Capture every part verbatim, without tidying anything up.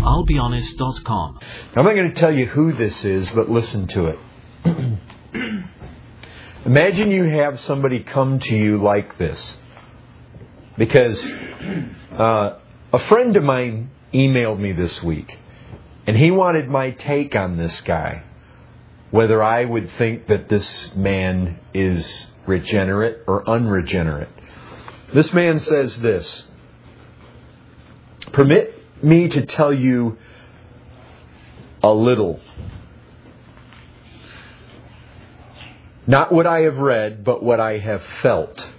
I'll be honest dot com. I'm not going to tell you who this is, but listen to it. Imagine you have somebody come to you like this. Because uh, a friend of mine emailed me this week, and he wanted my take on this guy. Whether I would think that this man is regenerate or unregenerate. This man says this: permit me to tell you a little. Not what I have read, but what I have felt.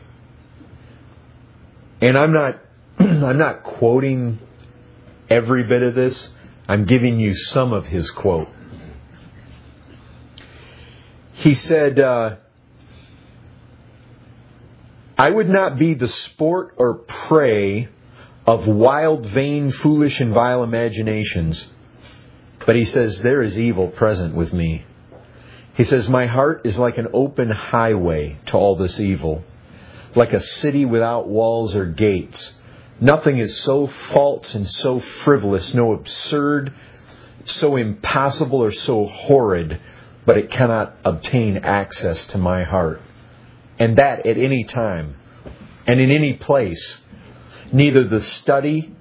And I'm not I'm not quoting every bit of this. I'm giving you some of his quote. He said, uh, I would not be the sport or prey of wild, vain, foolish, and vile imaginations. But he says, there is evil present with me. He says, my heart is like an open highway to all this evil, like a city without walls or gates. Nothing is so false and so frivolous, no absurd, so impossible or so horrid, but it cannot obtain access to my heart. And that at any time and in any place. Neither the study,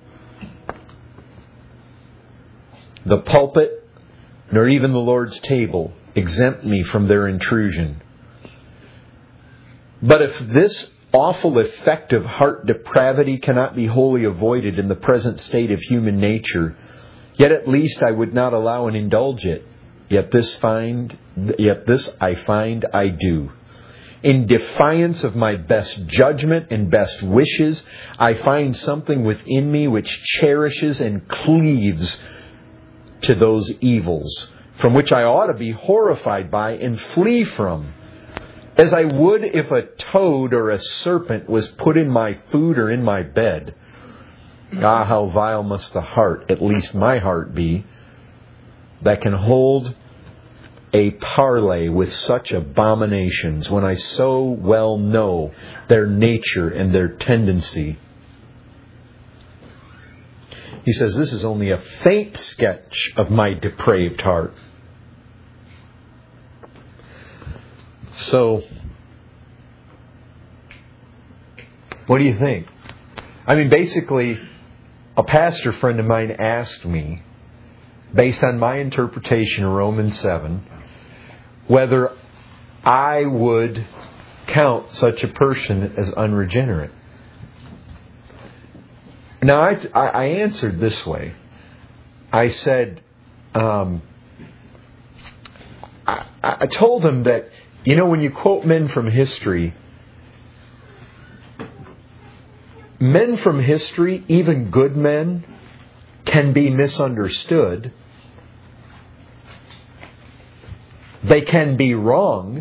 the pulpit, nor even the Lord's table exempt me from their intrusion. But if this awful effect of heart depravity cannot be wholly avoided in the present state of human nature, yet at least I would not allow and indulge it. Yet this find, yet this I find I do. In defiance of my best judgment and best wishes, I find something within me which cherishes and cleaves to those evils, from which I ought to be horrified by and flee from, as I would if a toad or a serpent was put in my food or in my bed. Ah, how vile must the heart, at least my heart, be, that can hold a parley with such abominations, when I so well know their nature and their tendency. He says, this is only a faint sketch of my depraved heart. So, what do you think? I mean, basically, a pastor friend of mine asked me, based on my interpretation of Romans seven, whether I would count such a person as unregenerate. Now, I, I answered this way. I said, um, I, I told him that, you know, when you quote men from history, men from history, even good men, can be misunderstood. They can be wrong.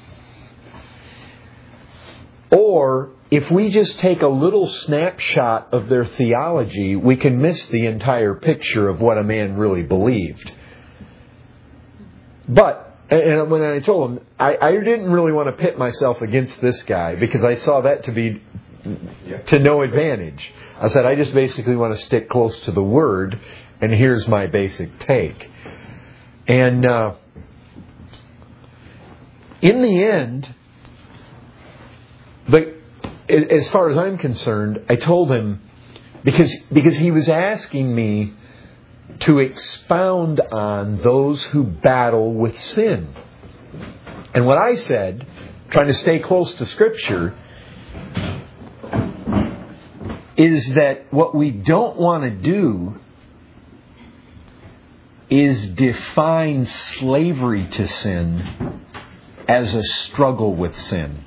Or, if we just take a little snapshot of their theology, we can miss the entire picture of what a man really believed. But, and when I told him, I, I didn't really want to pit myself against this guy, because I saw that to be to no advantage. I said, I just basically want to stick close to the Word, and here's my basic take. And uh, in the end, but as far as I'm concerned, I told him, because because he was asking me to expound on those who battle with sin. And what I said, trying to stay close to Scripture, is that what we don't want to do is define slavery to sin as a struggle with sin.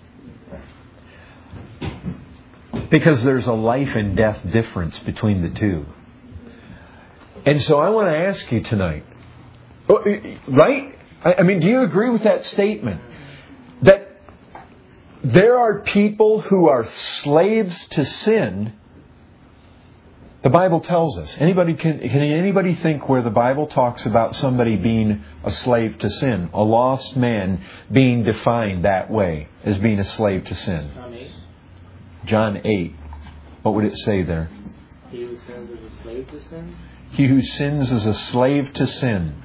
Because there's a life and death difference between the two. And so I want to ask you tonight, right? I mean, do you agree with that statement? That there are people who are slaves to sin. The Bible tells us. Anybody can, can anybody think where the Bible talks about somebody being a slave to sin? A lost man being defined that way, as being a slave to sin. John eight. John eight. What would it say there? He who sins is a slave to sin? He who sins is a slave to sin.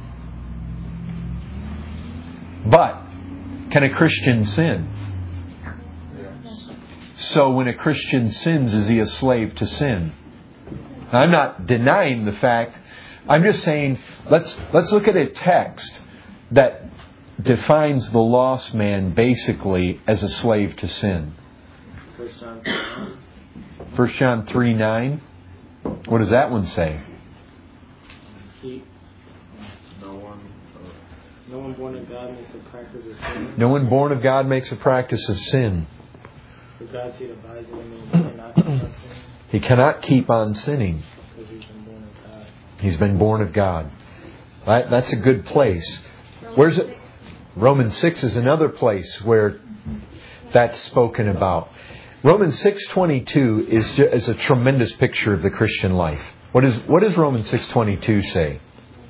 But, can a Christian sin? So when a Christian sins, is he a slave to sin? Now, I'm not denying the fact. I'm just saying, let's let's look at a text that defines the lost man basically as a slave to sin. First John three nine. What does that one say? He, no one, uh, no one born of God makes a practice of sin. No one born of God makes a practice of sin. For God's seed abides in him, and he cannot keep on sinning. He cannot keep on sinning. Because he's been born of God. He's been born of God. That, that's a good place. Where's it? Romans six is another place where that's spoken about. Romans six twenty-two is is a tremendous picture of the Christian life. What is what does Romans six twenty-two say?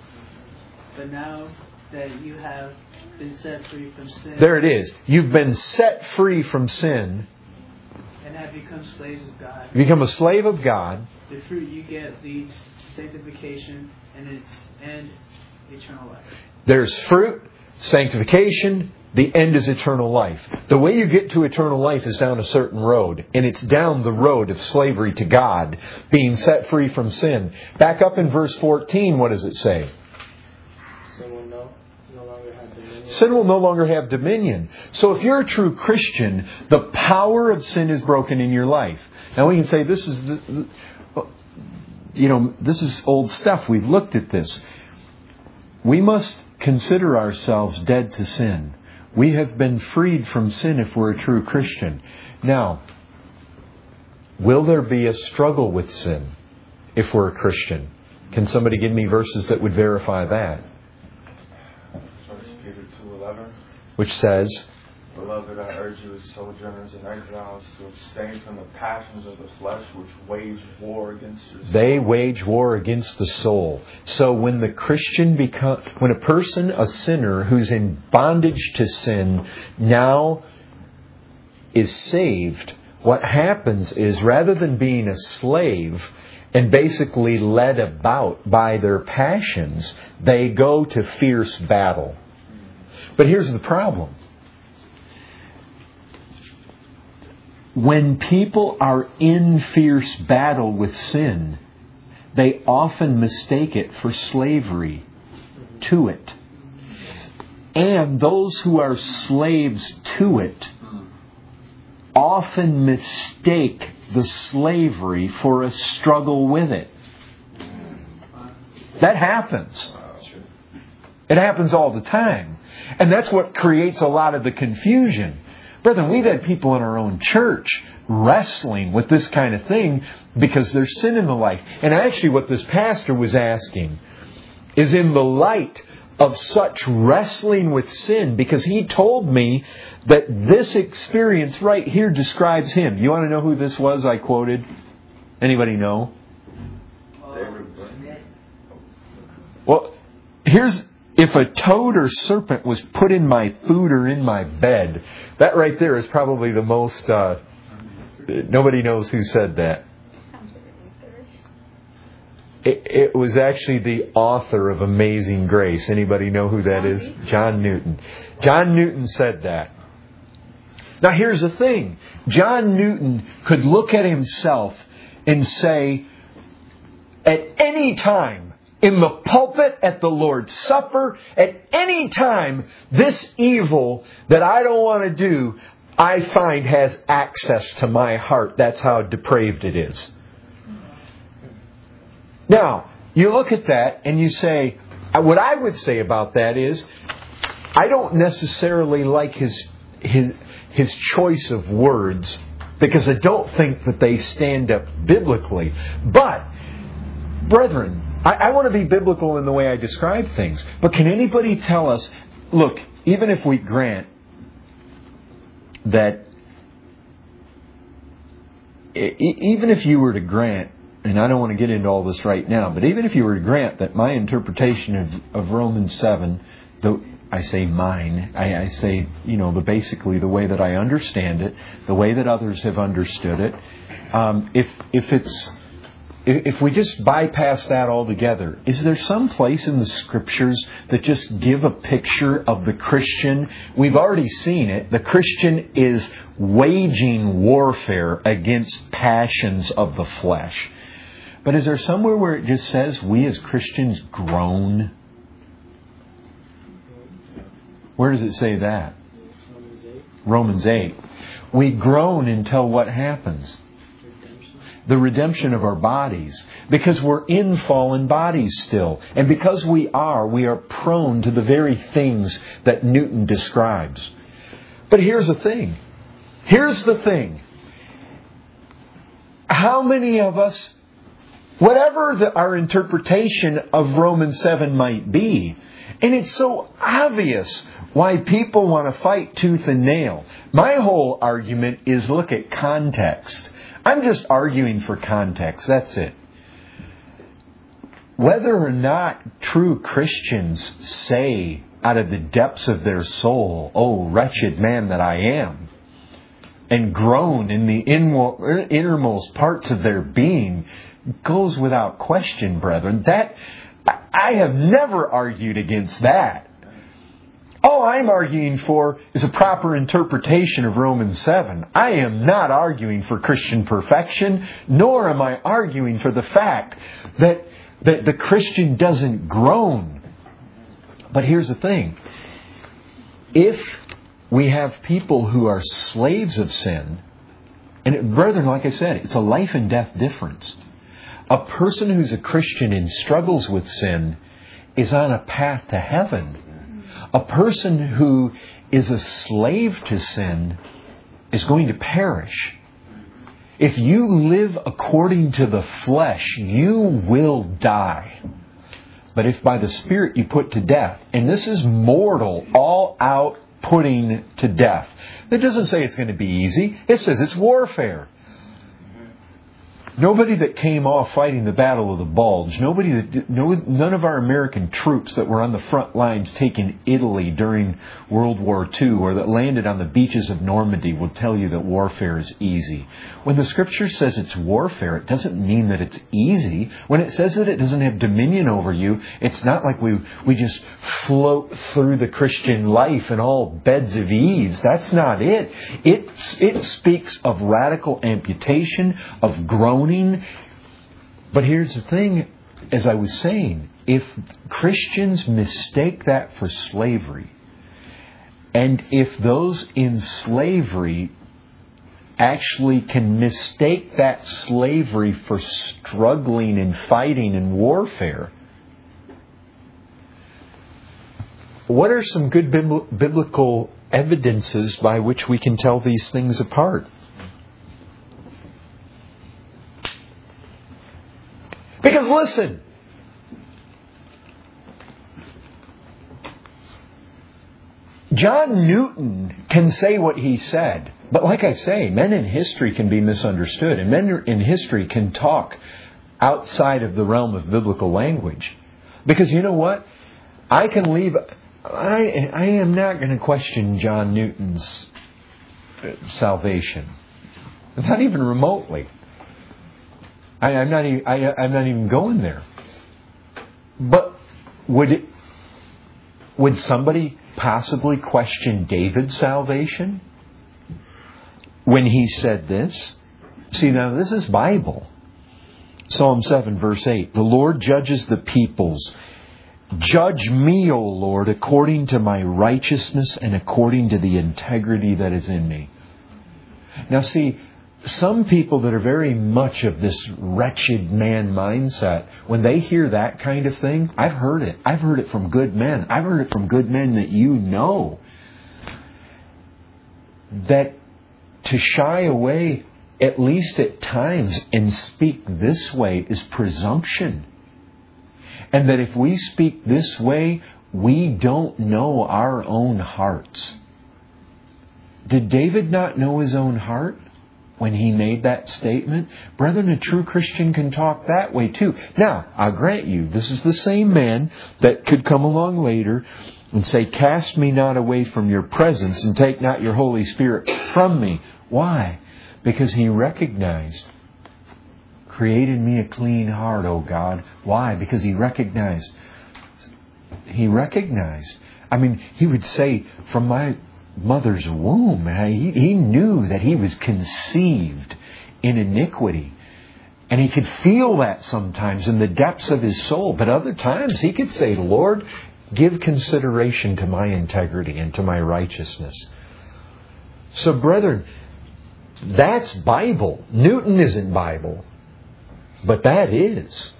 But now that you have been set free from sin. There it is. You've been set free from sin. And have become slaves of God. You become a slave of God. The fruit you get leads to sanctification and its end, eternal life. There's fruit, sanctification, the end is eternal life. The way you get to eternal life is down a certain road. And it's down the road of slavery to God, being set free from sin. Back up in verse fourteen, what does it say? Sin will no, no longer have dominion. Sin will no longer have dominion. So if you're a true Christian, the power of sin is broken in your life. Now we can say this is, the, you know, this is old stuff. We've looked at this. We must consider ourselves dead to sin. We have been freed from sin if we're a true Christian. Now, will there be a struggle with sin if we're a Christian? Can somebody give me verses that would verify that? First Peter two eleven, which says, Beloved, I urge you as sojourners and exiles to abstain from the passions of the flesh which wage war against your soul. They wage war against the soul. So when the Christian become, when a person, a sinner who's in bondage to sin, now is saved, what happens is rather than being a slave and basically led about by their passions, they go to fierce battle. But here's the problem. When people are in fierce battle with sin, they often mistake it for slavery to it. And those who are slaves to it often mistake the slavery for a struggle with it. That happens. It happens all the time. And that's what creates a lot of the confusion. Brethren, we've had people in our own church wrestling with this kind of thing because there's sin in the life. And actually what this pastor was asking is in the light of such wrestling with sin, because he told me that this experience right here describes him. You want to know who this was I quoted? Anybody know? Well, here's... If a toad or serpent was put in my food or in my bed, that right there is probably the most... Uh, nobody knows who said that. It, it was actually the author of Amazing Grace. Anybody know who that is? John Newton. John Newton said that. Now here's the thing. John Newton could look at himself and say, at any time, in the pulpit, at the Lord's Supper, at any time, this evil that I don't want to do, I find has access to my heart. That's how depraved it is. Now, you look at that and you say, what I would say about that is, I don't necessarily like his his his choice of words, because I don't think that they stand up biblically. But, brethren, I, I want to be biblical in the way I describe things. But can anybody tell us, look, even if we grant that, even if you were to grant, and I don't want to get into all this right now, but even if you were to grant that my interpretation of, of Romans seven, the, I say mine, I, I say, you know, the basically the way that I understand it, the way that others have understood it, um, if if it's if we just bypass that altogether, is there some place in the Scriptures that just give a picture of the Christian? We've already seen it. The Christian is waging warfare against passions of the flesh. But is there somewhere where it just says we as Christians groan? Where does it say that? Romans eight. Romans eight. We groan until what happens? The redemption of our bodies. Because we're in fallen bodies still. And because we are, we are prone to the very things that Newton describes. But here's the thing. Here's the thing. How many of us, whatever the, our interpretation of Romans seven might be, and it's so obvious why people want to fight tooth and nail. My whole argument is look at context. I'm just arguing for context. That's it. Whether or not true Christians say out of the depths of their soul, "Oh, wretched man that I am," and groan in the innermost parts of their being, goes without question, brethren. That I have never argued against that. All I'm arguing for is a proper interpretation of Romans seven. I am not arguing for Christian perfection, nor am I arguing for the fact that, that the Christian doesn't groan. But here's the thing. If we have people who are slaves of sin, and brethren, like I said, it's a life and death difference. A person who's a Christian and struggles with sin is on a path to heaven. A person who is a slave to sin is going to perish. If you live according to the flesh, you will die. But if by the Spirit you put to death, and this is mortal, all out putting to death. It doesn't say it's going to be easy. It says it's warfare. Nobody that came off fighting the Battle of the Bulge, nobody that, no, none of our American troops that were on the front lines taking Italy during World War Two or that landed on the beaches of Normandy will tell you that warfare is easy. When the Scripture says it's warfare, it doesn't mean that it's easy. When it says that it doesn't have dominion over you, it's not like we, we just float through the Christian life in all beds of ease. That's not it. It, it speaks of radical amputation, of groaning. But here's the thing, as I was saying, if Christians mistake that for slavery, and if those in slavery actually can mistake that slavery for struggling and fighting and warfare, what are some good biblical evidences by which we can tell these things apart? Because listen, John Newton can say what he said. But like I say, men in history can be misunderstood. And men in history can talk outside of the realm of biblical language. Because you know what? I can leave... I, I am not going to question John Newton's salvation. Not even remotely. I, I'm not even, I, I'm not even going there. But would it, would somebody possibly question David's salvation when he said this? See, now this is Bible. Psalm seven, verse eight. The Lord judges the peoples. Judge me, O Lord, according to my righteousness and according to the integrity that is in me. Now see, some people that are very much of this wretched man mindset, when they hear that kind of thing, I've heard it. I've heard it from good men. I've heard it from good men that you know. That to shy away, at least at times, and speak this way is presumption. And that if we speak this way, we don't know our own hearts. Did David not know his own heart when he made that statement? Brethren, a true Christian can talk that way too. Now, I'll grant you, this is the same man that could come along later and say, cast me not away from your presence and take not your Holy Spirit from me. Why? Because he recognized Create in me a clean heart, O God. Why? Because he recognized. He recognized. I mean, he would say, from my mother's womb, he, he knew that he was conceived in iniquity. And he could feel that sometimes in the depths of his soul. But other times he could say, Lord, give consideration to my integrity and to my righteousness. So, brethren, that's Bible. Newton isn't Bible. But that is.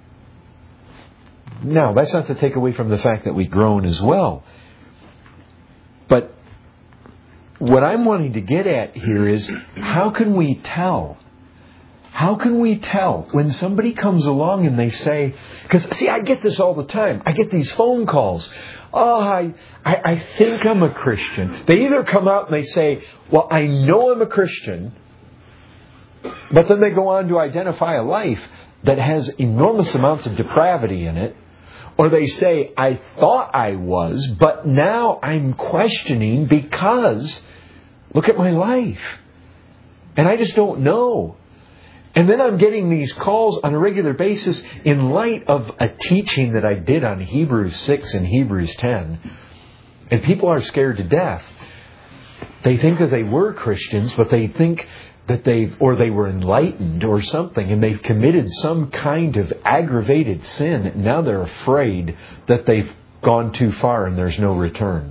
Now, that's not to take away from the fact that we groan as well. But what I'm wanting to get at here is, how can we tell? How can we tell when somebody comes along and they say, because see, I get this all the time. I get these phone calls. Oh, I, I, I think I'm a Christian. They either come out and they say, well, I know I'm a Christian, but then they go on to identify a life that has enormous amounts of depravity in it. Or they say, I thought I was, but now I'm questioning because look at my life. And I just don't know. And then I'm getting these calls on a regular basis in light of a teaching that I did on Hebrews six and Hebrews ten. And people are scared to death. They think that they were Christians, but they think that they've, or they were enlightened or something, and they've committed some kind of aggravated sin. And now they're afraid that they've gone too far and there's no return.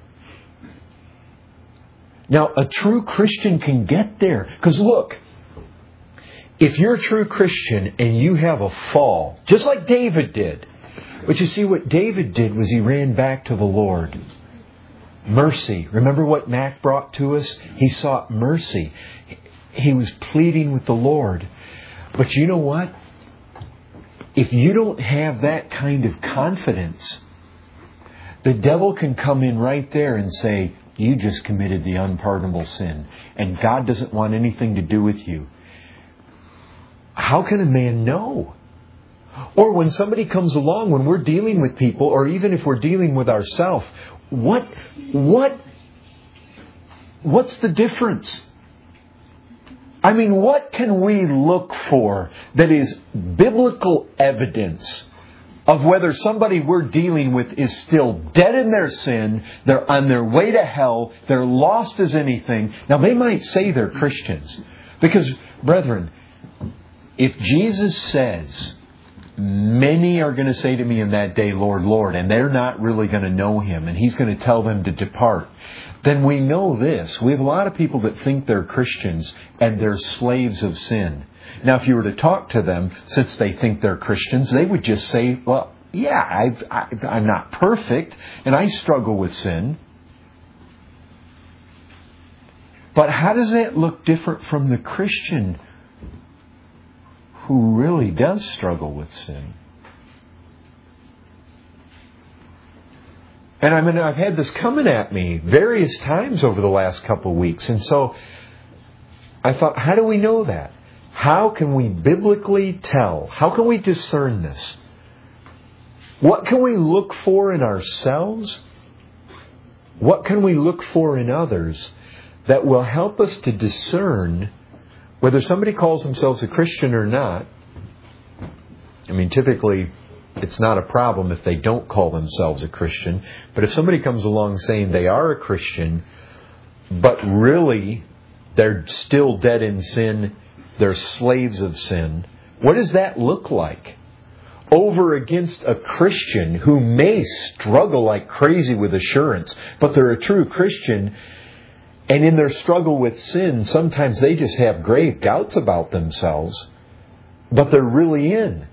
Now, a true Christian can get there. Because look, if you're a true Christian and you have a fall, just like David did, but you see what David did was he ran back to the Lord. Mercy. Remember what Mac brought to us? He sought mercy. He was pleading with the Lord. But you know what? If you don't have that kind of confidence, the devil can come in right there and say, you just committed the unpardonable sin, and God doesn't want anything to do with you. How can a man know? Or when somebody comes along, when we're dealing with people, or even if we're dealing with ourselves, what, what, what's the difference? I mean, what can we look for that is biblical evidence of whether somebody we're dealing with is still dead in their sin, they're on their way to hell, they're lost as anything? Now, they might say they're Christians. Because, brethren, if Jesus says, many are going to say to me in that day, Lord, Lord, and they're not really going to know Him, and He's going to tell them to depart, then we know this. We have a lot of people that think they're Christians and they're slaves of sin. Now, if you were to talk to them, since they think they're Christians, they would just say, well, yeah, I've, I, I'm not perfect and I struggle with sin. But how does that look different from the Christian who really does struggle with sin? And I mean, I've had this coming at me various times over the last couple of weeks. And so I thought, how do we know that? How can we biblically tell? How can we discern this? What can we look for in ourselves? What can we look for in others that will help us to discern whether somebody calls themselves a Christian or not? I mean, typically, it's not a problem if they don't call themselves a Christian. But if somebody comes along saying they are a Christian, but really they're still dead in sin, they're slaves of sin, what does that look like? Over against a Christian who may struggle like crazy with assurance, but they're a true Christian, and in their struggle with sin, sometimes they just have grave doubts about themselves, but they're really in.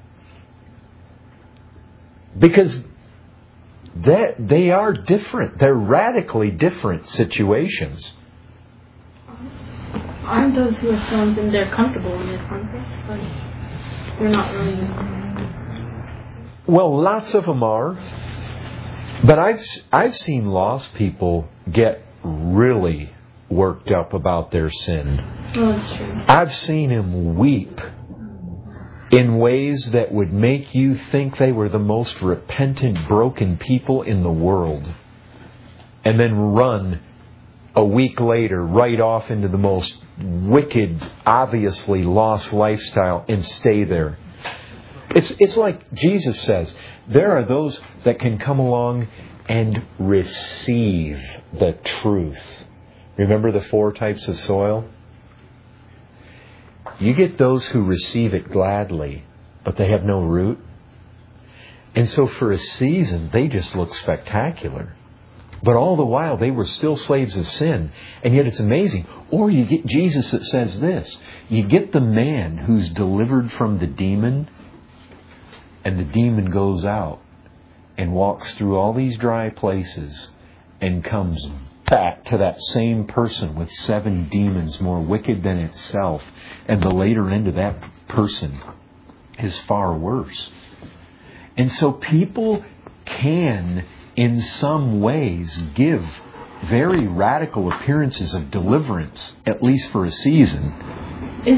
Because that they are different. They're radically different situations. Aren't those who are sons and they're comfortable in their comfort? Like, they're not really... Well, lots of them are. But I've, I've seen lost people get really worked up about their sin. Oh, that's true. I've seen them weep in ways that would make you think they were the most repentant, broken people in the world. And then run a week later right off into the most wicked, obviously lost lifestyle and stay there. It's it's like Jesus says, there are those that can come along and receive the truth. Remember the four types of soil? You get those who receive it gladly, but they have no root. And so for a season, they just look spectacular. But all the while, they were still slaves of sin. And yet it's amazing. Or you get Jesus that says this. You get the man who's delivered from the demon, and the demon goes out and walks through all these dry places and comes back to that same person with seven demons more wicked than itself. And the later end of that person is far worse. And so people can, in some ways, give very radical appearances of deliverance, at least for a season. Is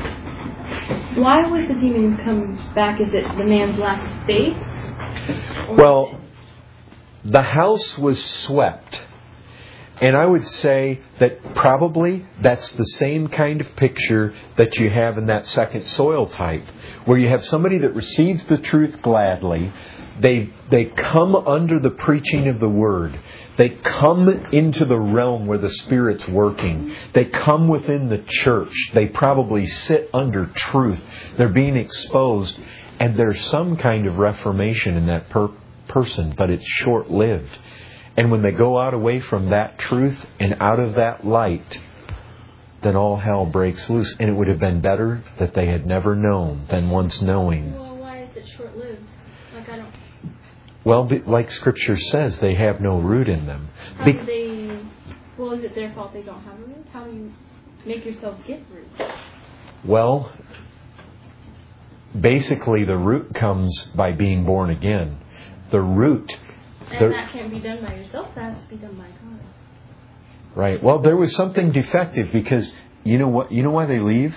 why would the demon come back? Is it the man's lack of faith? Or Well, the house was swept. And I would say that probably that's the same kind of picture that you have in that second soil type, where you have somebody that receives the truth gladly. They they come under the preaching of the Word. They come into the realm where the Spirit's working. They come within the church. They probably sit under truth. They're being exposed. And there's some kind of reformation in that per- person, but it's short-lived. And when they go out away from that truth and out of that light, then all hell breaks loose. And it would have been better that they had never known than once knowing. Well, why is it short-lived? Like I don't. Well, like Scripture says, they have no root in them. How Be- do they? Well, is it their fault they don't have a root? How do you make yourself get roots? Well, basically the root comes by being born again. The root... And There, that can't be done by yourself. That has to be done by God. right. Well, there was something defective because you know what? You know why they leave?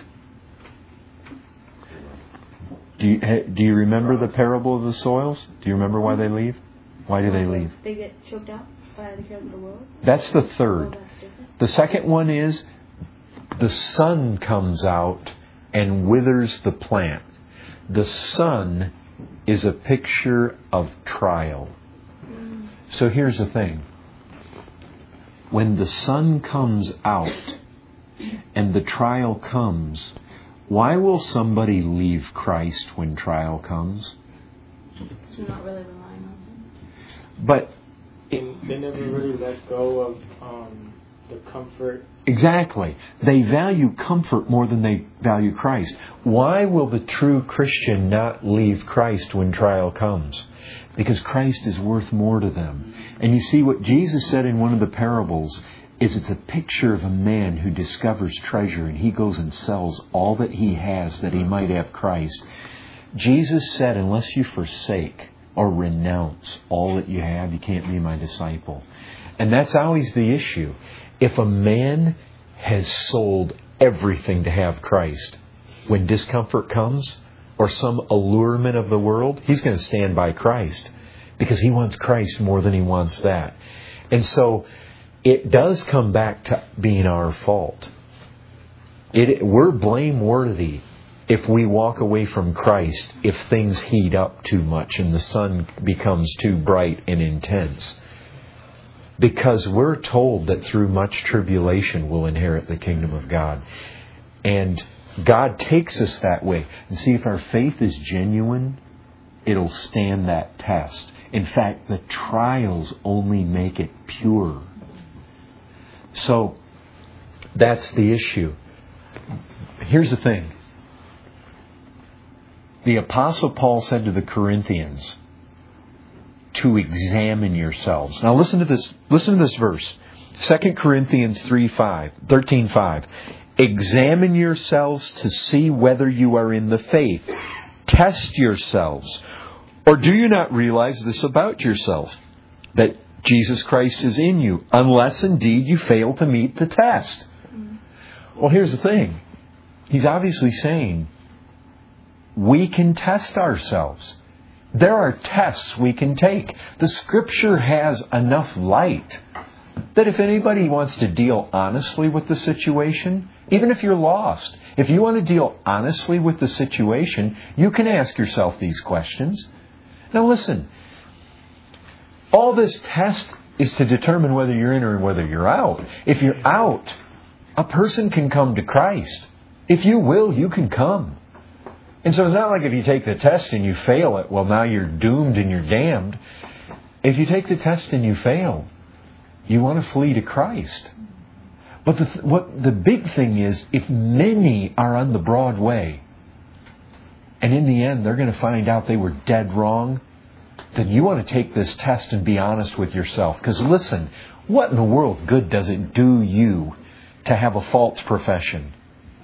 Do you do you remember the parable of the soils? Do you remember why they leave? Why do they leave? They get choked out by the cares of the world. That's the Oh, third. that's different. The second one is the sun comes out and withers the plant. The sun is a picture of trial. So here's the thing. When the sun comes out and the trial comes, why will somebody leave Christ when trial comes? So not really relying on Him. But They, they never really let go of um, the comfort. exactly. They value comfort more than they value Christ. Why will the true Christian not leave Christ when trial comes? Because Christ is worth more to them. And you see what Jesus said in one of the parables is it's a picture of a man who discovers treasure and he goes and sells all that he has that he might have Christ. Jesus said, unless you forsake or renounce all that you have, you can't be my disciple. And that's always the issue. If a man has sold everything to have Christ, when discomfort comes or some allurement of the world, he's going to stand by Christ because he wants Christ more than he wants that. And so it does come back to being our fault. It, we're blameworthy if we walk away from Christ, if things heat up too much and the sun becomes too bright and intense. Because we're told that through much tribulation we'll inherit the kingdom of God. And God takes us that way. And see, if our faith is genuine, it'll stand that test. In fact, the trials only make it pure. So, that's the issue. Here's the thing. The Apostle Paul said to the Corinthians to examine yourselves. Now listen to this. Listen to this verse. Second Corinthians three five, thirteen five. Examine yourselves to see whether you are in the faith. Test yourselves. Or do you not realize this about yourself? That Jesus Christ is in you, unless indeed you fail to meet the test. Well, here's the thing. He's obviously saying we can test ourselves. There are tests we can take. The Scripture has enough light that if anybody wants to deal honestly with the situation, even if you're lost, if you want to deal honestly with the situation, you can ask yourself these questions. Now listen, all this test is to determine whether you're in or whether you're out. If you're out, a person can come to Christ. If you will, you can come. And so it's not like if you take the test and you fail it, well, now you're doomed and you're damned. If you take the test and you fail, you want to flee to Christ. But the, what the big thing is, if many are on the broad way, and in the end they're going to find out they were dead wrong, then you want to take this test and be honest with yourself. Because listen, what in the world good does it do you to have a false profession?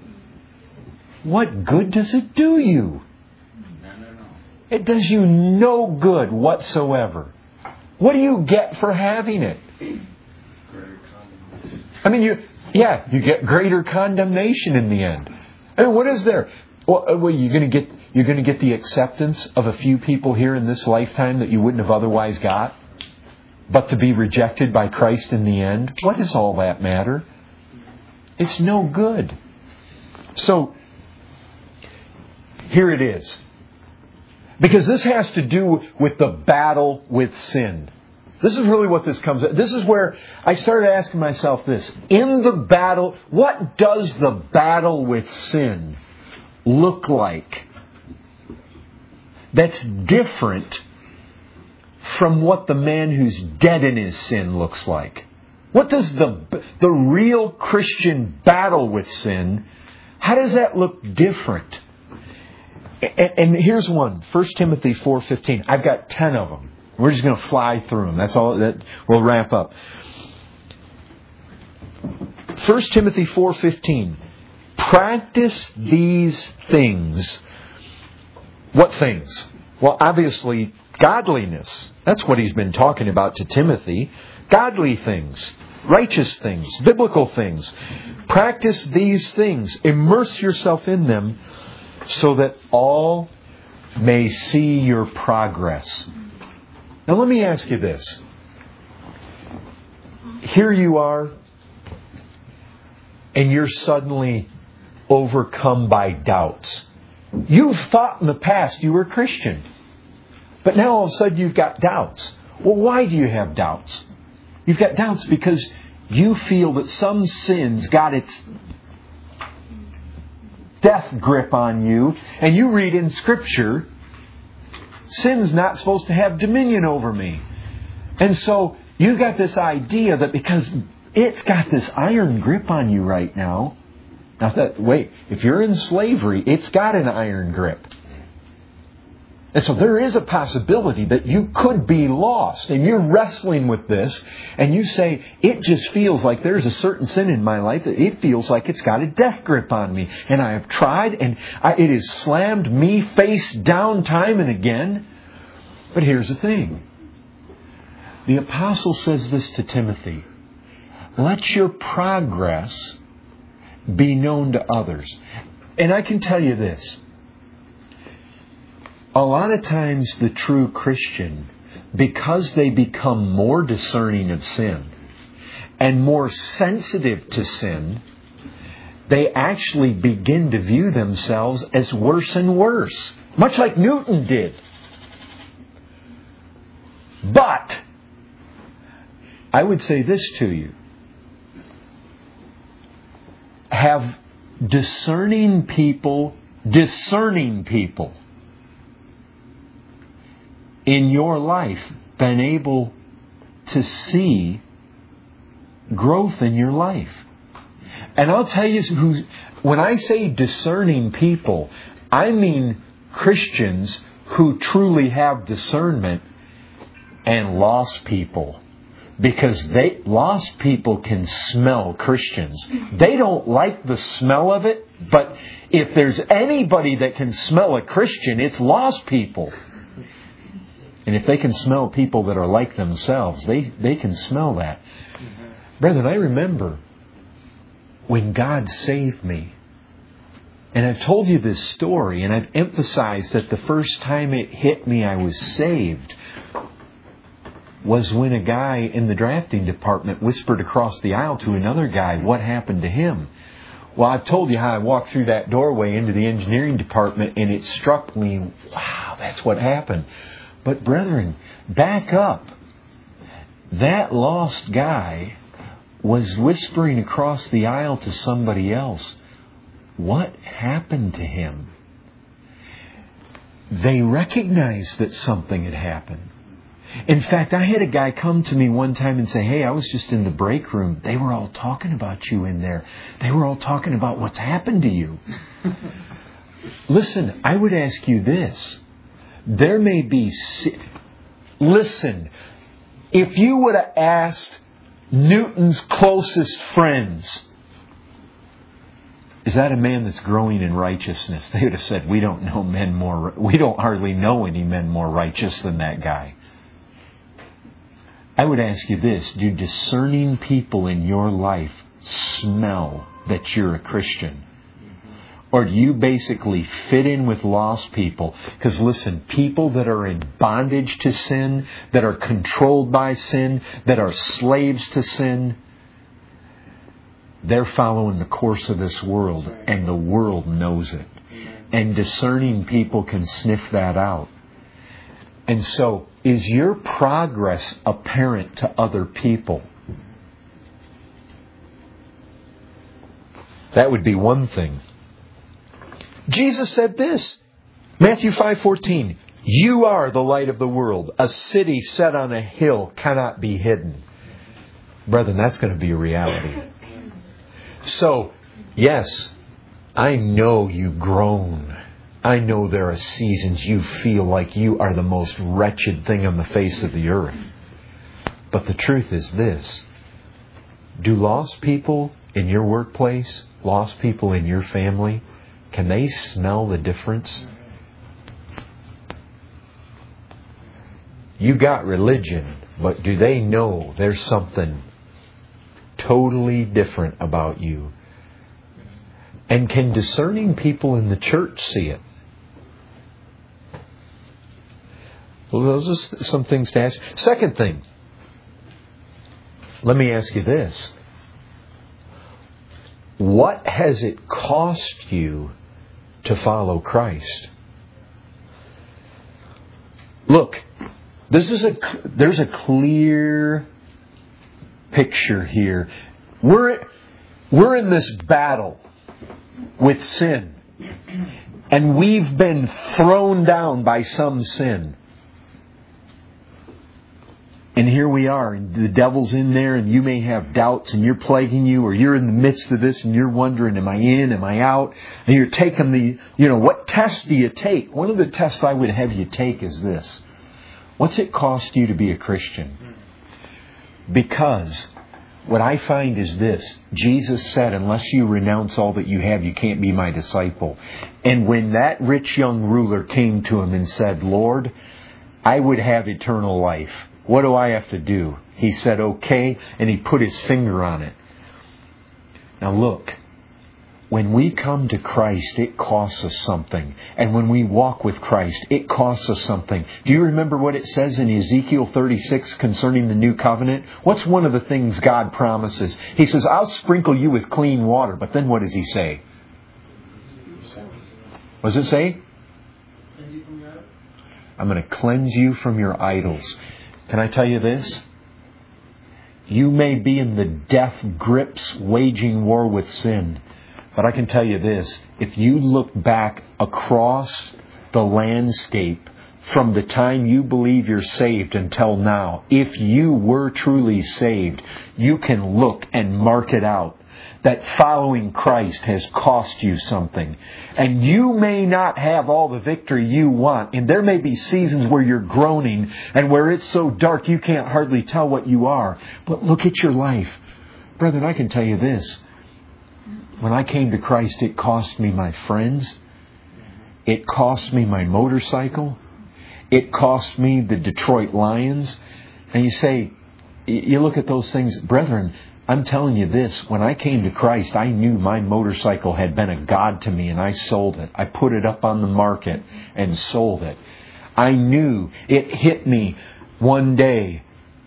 What good does it do you? No, no, no. It does you no good whatsoever. What do you get for having it? Greater condemnation. I mean, you, yeah, you get greater condemnation in the end. I mean, what is there? Well, well you're going to get you're going to get the acceptance of a few people here in this lifetime that you wouldn't have otherwise got, but to be rejected by Christ in the end. What does all that matter? It's no good. So here it is. Because this has to do with the battle with sin. This is really what this comes at. This is where I started asking myself this. In the battle, what does the battle with sin look like that's different from what the man who's dead in his sin looks like? What does the, the real Christian battle with sin, how does that look different? And here's one, First Timothy four fifteen. I've got ten of them. We're just going to fly through them. That's all. That we'll wrap up. First Timothy four fifteen. Practice these things. What things? Well, obviously, godliness. That's what he's been talking about to Timothy. Godly things. Righteous things. Biblical things. Practice these things. Immerse yourself in them, so that all may see your progress. Now let me ask you this. Here you are, and you're suddenly overcome by doubts. You've thought in the past you were a Christian, but now all of a sudden you've got doubts. Well, why do you have doubts? You've got doubts because you feel that some sin's got its death grip on you, and you read in Scripture, sin's not supposed to have dominion over me. And so you got this idea that because it's got this iron grip on you right now. Now that wait, if you're in slavery, it's got an iron grip. And so there is a possibility that you could be lost. And you're wrestling with this. And you say, it just feels like there's a certain sin in my life that it feels like it's got a death grip on me. And I have tried and I, it has slammed me face down time and again. But here's the thing. The apostle says this to Timothy. Let your progress be known to others. And I can tell you this. A lot of times the true Christian, because they become more discerning of sin and more sensitive to sin, they actually begin to view themselves as worse and worse. Much like Newton did. But I would say this to you. Have discerning people, discerning people in your life been able to see growth in your life? And I'll tell you, who, when I say discerning people, I mean Christians who truly have discernment and lost people. Because they lost people can smell Christians. They don't like the smell of it, but if there's anybody that can smell a Christian, it's lost people. And if they can smell people that are like themselves, they, they can smell that. Brethren, I remember when God saved me. And I've told you this story, and I've emphasized that the first time it hit me, I was saved. was when a guy in the drafting department whispered across the aisle to another guy what happened to him. Well, I've told you how I walked through that doorway into the engineering department, and it struck me, wow, that's what happened. But brethren, back up. That lost guy was whispering across the aisle to somebody else. What happened to him? They recognized that something had happened. In fact, I had a guy come to me one time and say, hey, I was just in the break room. They were all talking about you in there. They were all talking about what's happened to you. Listen, I would ask you this. There may be... Listen, if you would have asked Newton's closest friends, is that a man that's growing in righteousness? They would have said, we don't know men more, we don't hardly know any men more righteous than that guy. I would ask you this, do discerning people in your life smell that you're a Christian? Or do you basically fit in with lost people? Because listen, people that are in bondage to sin, that are controlled by sin, that are slaves to sin, they're following the course of this world, and the world knows it. And discerning people can sniff that out. And so, is your progress apparent to other people? That would be one thing. Jesus said this, Matthew five fourteen, you are the light of the world. A city set on a hill cannot be hidden. Brethren, that's going to be a reality. So, yes, I know you groan. I know there are seasons you feel like you are the most wretched thing on the face of the earth. But the truth is this. Do lost people in your workplace, lost people in your family, can they smell the difference? You got religion, but do they know there's something totally different about you? And can discerning people in the church see it? Well, those are some things to ask. Second thing, let me ask you this. What has it cost you to follow Christ? Look, this is a there's a clear picture here. We're we're in this battle with sin, and we've been thrown down by some sin. And here we are, and the devil's in there, and you may have doubts, and you're plaguing you, or you're in the midst of this, and you're wondering, am I in, am I out? And you're taking the, you know, what test do you take? One of the tests I would have you take is this. What's it cost you to be a Christian? Because what I find is this. Jesus said, unless you renounce all that you have, you can't be my disciple. And when that rich young ruler came to him and said, Lord, I would have eternal life. What do I have to do? He said, okay, and he put his finger on it. Now look, when we come to Christ, it costs us something. And when we walk with Christ, it costs us something. Do you remember what it says in Ezekiel thirty-six concerning the new covenant? What's one of the things God promises? He says, I'll sprinkle you with clean water. But then what does He say? What does it say? I'm going to cleanse you from your idols. Can I tell you this? You may be in the death grips waging war with sin. But I can tell you this. If you look back across the landscape from the time you believe you're saved until now, if you were truly saved, you can look and mark it out. That following Christ has cost you something. And you may not have all the victory you want. And there may be seasons where you're groaning and where it's so dark you can't hardly tell what you are. But look at your life. Brethren, I can tell you this. When I came to Christ, it cost me my friends. It cost me my motorcycle. It cost me the Detroit Lions. And you say, you look at those things, brethren, I'm telling you this, when I came to Christ, I knew my motorcycle had been a god to me and I sold it. I put it up on the market and sold it. I knew it hit me one day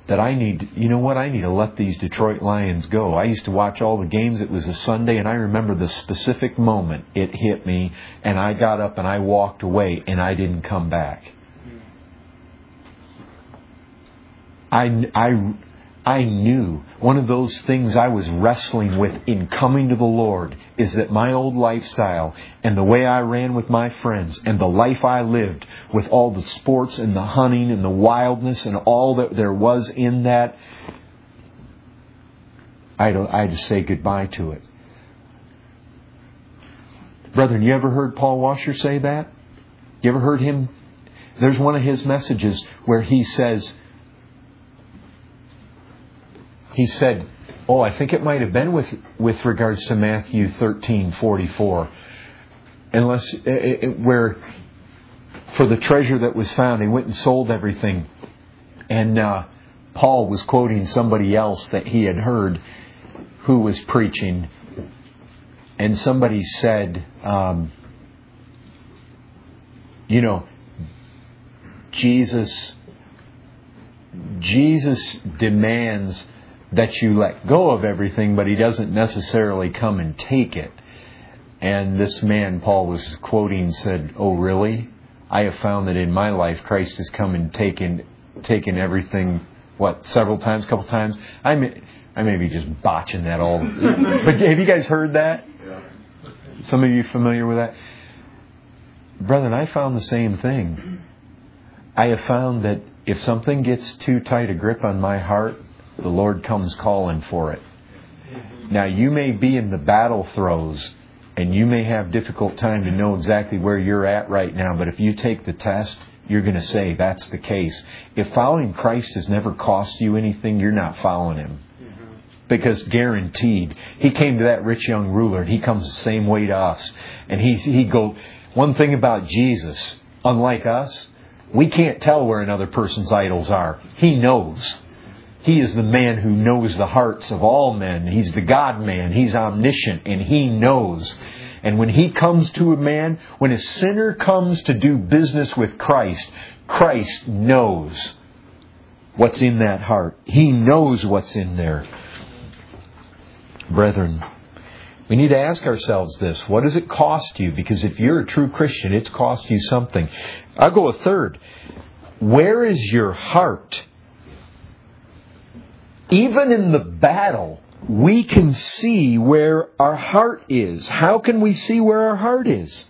that I need, you know what, I need to let these Detroit Lions go. I used to watch all the games. It was a Sunday, and I remember the specific moment it hit me, and I got up and I walked away, and I didn't come back. I, I, I knew one of those things I was wrestling with in coming to the Lord is that my old lifestyle and the way I ran with my friends and the life I lived with all the sports and the hunting and the wildness and all that there was in that, I had to, I had to say goodbye to it. Brethren, you ever heard Paul Washer say that? You ever heard him? There's one of his messages where he says, He said, oh, I think it might have been with with regards to Matthew thirteen forty-four, unless it, it, where for the treasure that was found, he went and sold everything, and uh, Paul was quoting somebody else that he had heard who was preaching, and somebody said, um, you know, Jesus, Jesus demands that you let go of everything, but He doesn't necessarily come and take it. And this man Paul was quoting said, oh really? I have found that in my life Christ has come and taken taken everything, what, several times, a couple times? I may, I may be just botching that all. But have you guys heard that? Some of you familiar with that? Brethren, I found the same thing. I have found that if something gets too tight a grip on my heart, the Lord comes calling for it. Now, you may be in the battle throes, and you may have difficult time to know exactly where you're at right now, but if you take the test, you're going to say that's the case. If following Christ has never cost you anything, you're not following Him. Because guaranteed, He came to that rich young ruler, and He comes the same way to us. And he, he go, one thing about Jesus, unlike us, we can't tell where another person's idols are. He knows. He is the man who knows the hearts of all men. He's the God-man. He's omniscient, and He knows. And when He comes to a man, when a sinner comes to do business with Christ, Christ knows what's in that heart. He knows what's in there. Brethren, we need to ask ourselves this. What does it cost you? Because if you're a true Christian, it's cost you something. I'll go a third. Where is your heart? Even in the battle, we can see where our heart is. How can we see where our heart is?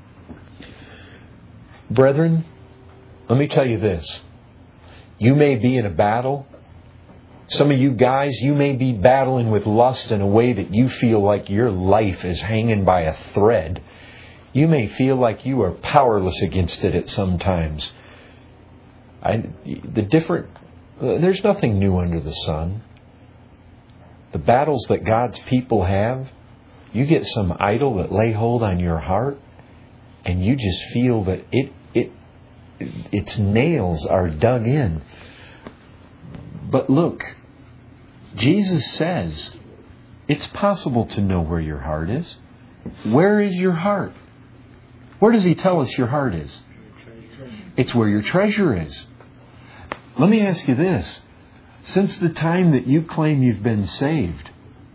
Brethren, let me tell you this. You may be in a battle. Some of you guys, you may be battling with lust in a way that you feel like your life is hanging by a thread. You may feel like you are powerless against it at some times. I, the different... There's nothing new under the sun. The battles that God's people have, you get some idol that lay hold on your heart, and you just feel that it it its nails are dug in. But look, Jesus says it's possible to know where your heart is. Where is your heart? Where does He tell us your heart is? It's where your treasure is. Let me ask you this. Since the time that you claim you've been saved,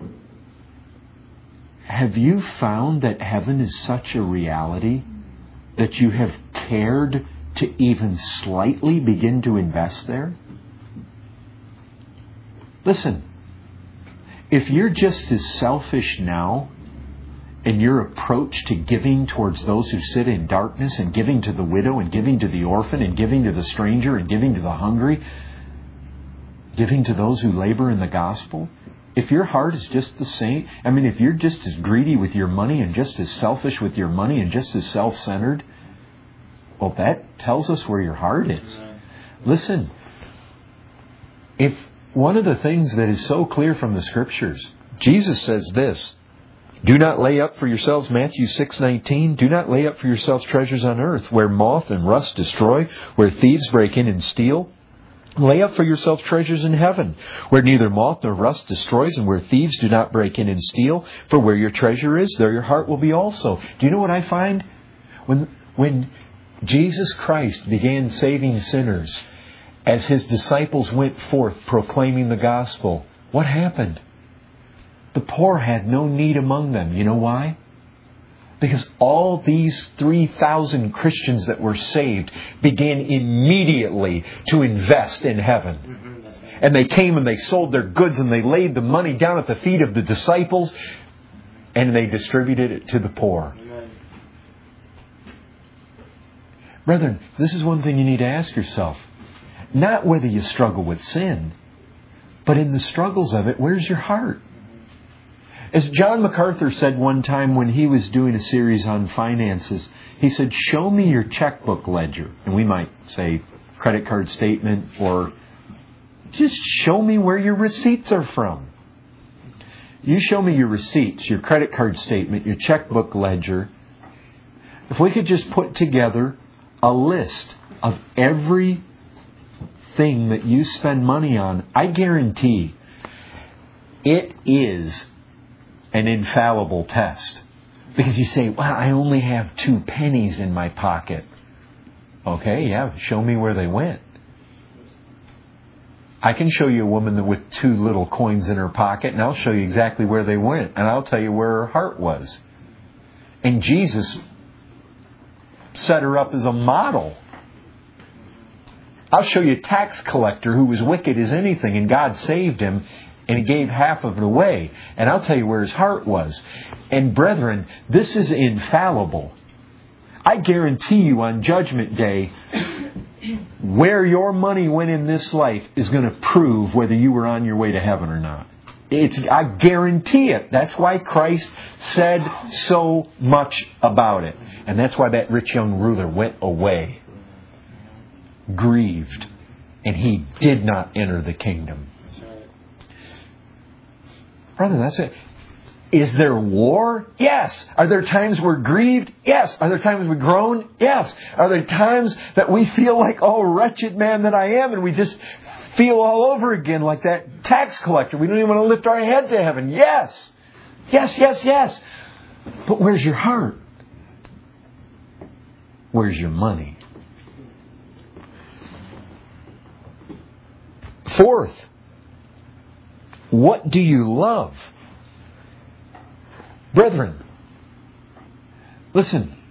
have you found that heaven is such a reality that you have cared to even slightly begin to invest there? Listen, if you're just as selfish now in your approach to giving towards those who sit in darkness, and giving to the widow, and giving to the orphan, and giving to the stranger, and giving to the hungry, giving to those who labor in the gospel, if your heart is just the same, I mean, if you're just as greedy with your money and just as selfish with your money and just as self-centered, well, that tells us where your heart is. Listen, if one of the things that is so clear from the Scriptures, Jesus says this, do not lay up for yourselves, Matthew six nineteen, do not lay up for yourselves treasures on earth, where moth and rust destroy, where thieves break in and steal. Lay up for yourselves treasures in heaven, where neither moth nor rust destroys, and where thieves do not break in and steal. For where your treasure is, there your heart will be also. Do you know what I find? When when Jesus Christ began saving sinners, as His disciples went forth proclaiming the gospel, what happened? The poor had no need among them. You know why? Because all these three thousand Christians that were saved began immediately to invest in heaven. Mm-hmm. And they came and they sold their goods and they laid the money down at the feet of the disciples and they distributed it to the poor. Amen. Brethren, this is one thing you need to ask yourself. Not whether you struggle with sin, but in the struggles of it, where's your heart? As John MacArthur said one time when he was doing a series on finances, he said, show me your checkbook ledger. And we might say credit card statement, or just show me where your receipts are from. You show me your receipts, your credit card statement, your checkbook ledger. If we could just put together a list of every thing that you spend money on, I guarantee it is an infallible test. Because you say, well, I only have two pennies in my pocket. Okay, yeah, show me where they went. I can show you a woman with two little coins in her pocket, and I'll show you exactly where they went. And I'll tell you where her heart was. And Jesus set her up as a model. I'll show you a tax collector who was wicked as anything, and God saved him, and He gave half of it away. And I'll tell you where his heart was. And brethren, this is infallible. I guarantee you on Judgment Day, where your money went in this life is going to prove whether you were on your way to heaven or not. It's, I guarantee it. That's why Christ said so much about it. And that's why that rich young ruler went away, grieved, and he did not enter the kingdom. That's right. Brother, that's it. Is there war? Yes. Are there times we're grieved? Yes. Are there times we groan? Yes. Are there times that we feel like, oh, wretched man that I am, and we just feel all over again like that tax collector? We don't even want to lift our head to heaven. Yes. Yes, yes, yes. But where's your heart? Where's your money? Fourth, what do you love? Brethren, listen.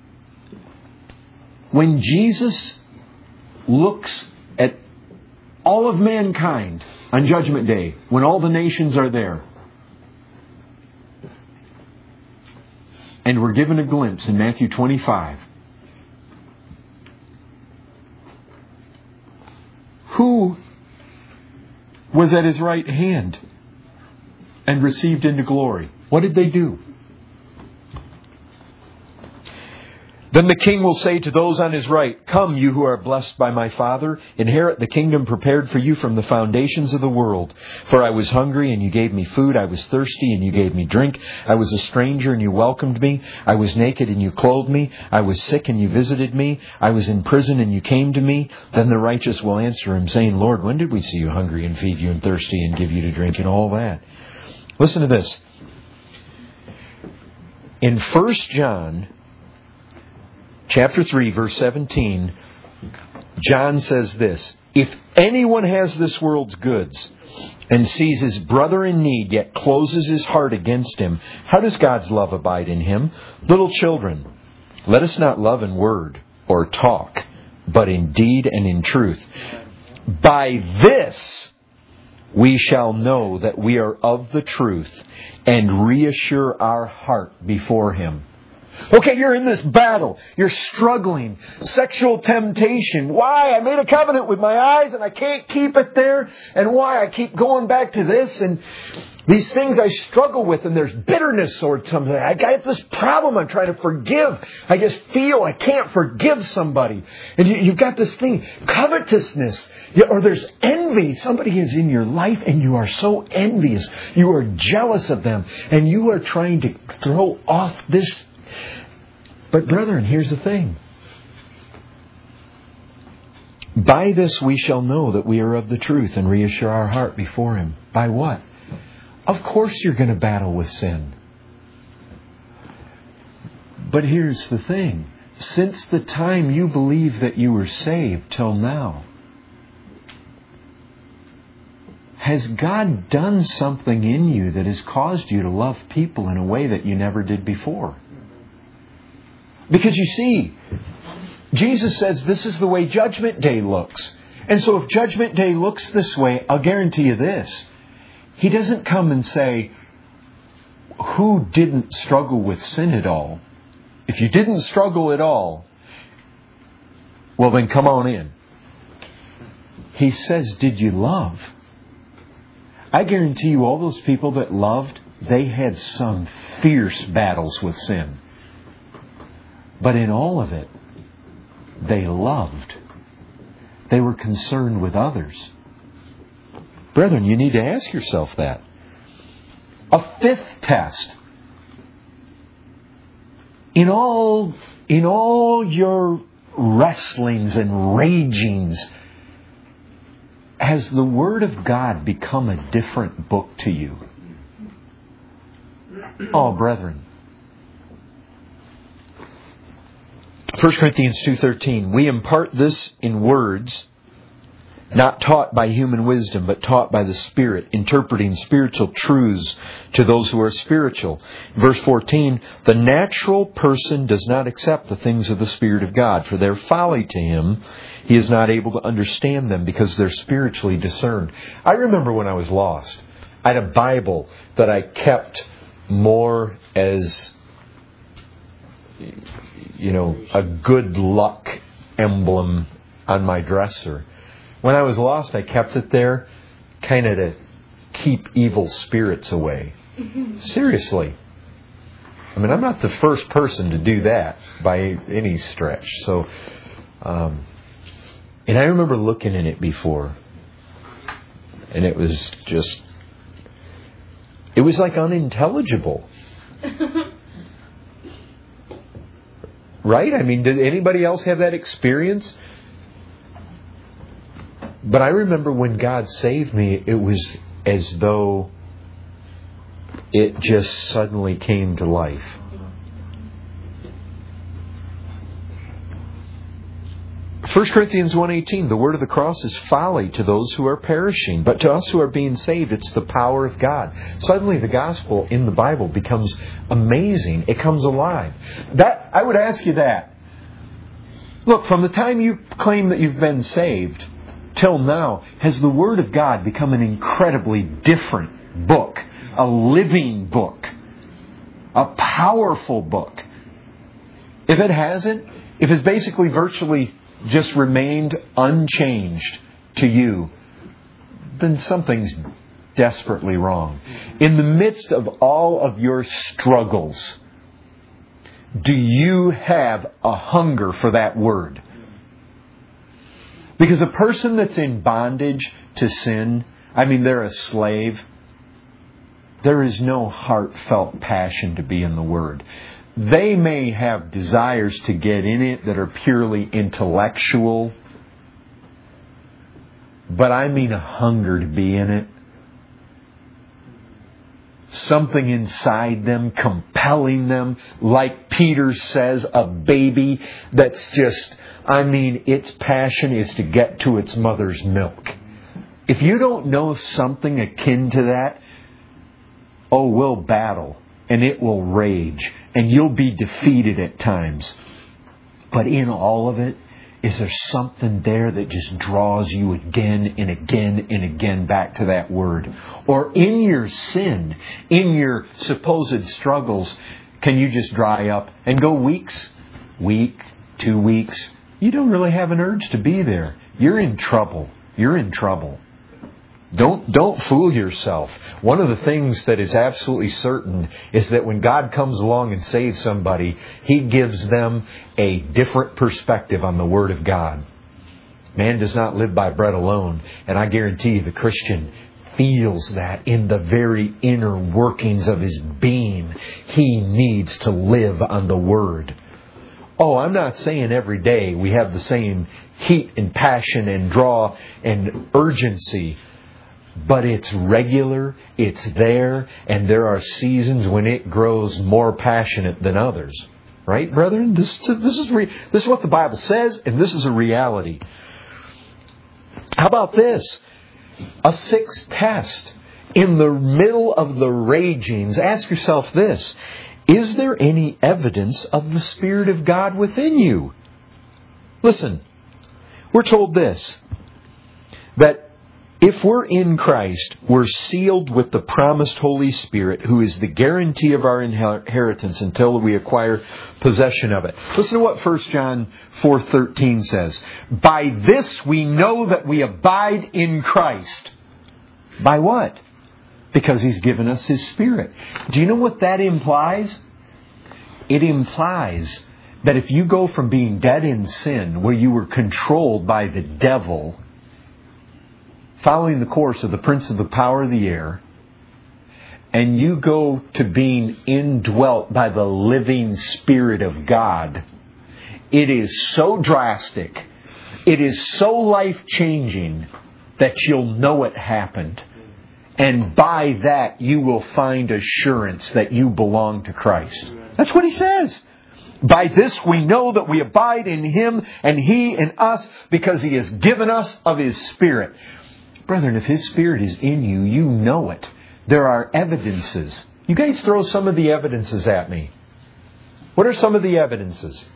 When Jesus looks at all of mankind on Judgment Day, when all the nations are there, and we're given a glimpse in Matthew twenty-five, who was at His right hand and received into glory? What did they do? Then the King will say to those on His right, come, you who are blessed by my Father, inherit the kingdom prepared for you from the foundations of the world. For I was hungry, and you gave me food. I was thirsty, and you gave me drink. I was a stranger, and you welcomed me. I was naked, and you clothed me. I was sick, and you visited me. I was in prison, and you came to me. Then the righteous will answer Him, saying, Lord, when did we see you hungry and feed you, and thirsty and give you to drink, and all that? Listen to this. In First John chapter three, verse seventeen, John says this, if anyone has this world's goods and sees his brother in need, yet closes his heart against him, how does God's love abide in him? Little children, let us not love in word or talk, but in deed and in truth. By this we shall know that we are of the truth and reassure our heart before Him. Okay, you're in this battle. You're struggling. Sexual temptation. Why? I made a covenant with my eyes and I can't keep it there. And why? I keep going back to this and these things I struggle with, and there's bitterness or something. I got this problem I'm trying to forgive. I just feel I can't forgive somebody. And you, you've got this thing, covetousness. Or there's envy. Somebody is in your life and you are so envious. You are jealous of them. And you are trying to throw off this. But brethren, here's the thing. By this we shall know that we are of the truth and reassure our heart before Him. By what? Of course you're going to battle with sin. But here's the thing. Since the time you believe that you were saved till now, has God done something in you that has caused you to love people in a way that you never did before? Because you see, Jesus says this is the way Judgment Day looks. And so if Judgment Day looks this way, I'll guarantee you this. He doesn't come and say, who didn't struggle with sin at all? If you didn't struggle at all, well then come on in. He says, did you love? I guarantee you all those people that loved, they had some fierce battles with sin. But in all of it, they loved. They were concerned with others. Brethren, you need to ask yourself that. A fifth test. In all, in all your wrestlings and ragings, has the Word of God become a different book to you? Oh, brethren. First Corinthians two thirteen, we impart this in words, not taught by human wisdom, but taught by the Spirit, interpreting spiritual truths to those who are spiritual. Verse fourteen, the natural person does not accept the things of the Spirit of God, for they're folly to him. He is not able to understand them because they're spiritually discerned. I remember when I was lost, I had a Bible that I kept more as, you know, a good luck emblem on my dresser. When I was lost, I kept it there kind of to keep evil spirits away. Seriously. I mean, I'm not the first person to do that by any stretch. So, um, and I remember looking in it before, and it was just, it was like unintelligible. Right? I mean, did anybody else have that experience? But I remember when God saved me, it was as though it just suddenly came to life. First Corinthians one eighteen, the word of the cross is folly to those who are perishing, but to us who are being saved, it's the power of God. Suddenly the gospel in the Bible becomes amazing. It comes alive. That I would ask you that. Look, from the time you claim that you've been saved till now, has the Word of God become an incredibly different book, a living book, a powerful book? If it hasn't, if it's basically virtually just remained unchanged to you, then something's desperately wrong. In the midst of all of your struggles, do you have a hunger for that Word? Because a person that's in bondage to sin, I mean, they're a slave. There is no heartfelt passion to be in the Word. They may have desires to get in it that are purely intellectual, but I mean a hunger to be in it. Something inside them compelling them, like Peter says, a baby that's just, I mean, its passion is to get to its mother's milk. If you don't know something akin to that, oh, we'll battle and it will rage and you'll be defeated at times. But in all of it, is there something there that just draws you again and again and again back to that Word? Or in your sin, in your supposed struggles, can you just dry up and go weeks, week, two weeks? You don't really have an urge to be there. You're in trouble. You're in trouble. Don't don't fool yourself. One of the things that is absolutely certain is that when God comes along and saves somebody, He gives them a different perspective on the Word of God. Man does not live by bread alone. And I guarantee you the Christian feels that in the very inner workings of his being. He needs to live on the Word. Oh, I'm not saying every day we have the same heat and passion and draw and urgency. But it's regular, it's there, and there are seasons when it grows more passionate than others. Right, brethren? This, this, is, re, this is what the Bible says, and this is a reality. How about this? A sixth test. In the middle of the ragings, ask yourself this. Is there any evidence of the Spirit of God within you? Listen, we're told this, that if we're in Christ, we're sealed with the promised Holy Spirit, who is the guarantee of our inheritance until we acquire possession of it. Listen to what First John four thirteen says. By this we know that we abide in Christ. By what? Because He's given us His Spirit. Do you know what that implies? It implies that if you go from being dead in sin, where you were controlled by the devil, following the course of the prince of the power of the air, and you go to being indwelt by the living Spirit of God, it is so drastic, it is so life-changing that you'll know it happened. And by that, you will find assurance that you belong to Christ. That's what He says. By this we know that we abide in Him and He in us, because He has given us of His Spirit. Brethren, if His Spirit is in you, you know it. There are evidences. You guys throw some of the evidences at me. What are some of the evidences?